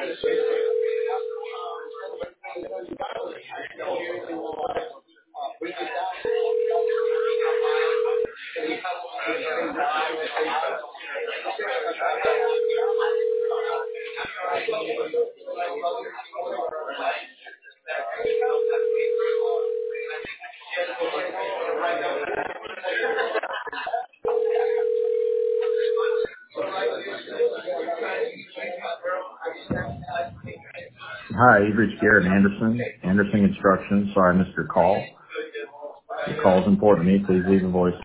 Hi, you've reached Garrett Anderson, Anderson Construction. Sorry I missed your call. Your call is important to me. Please leave a voice.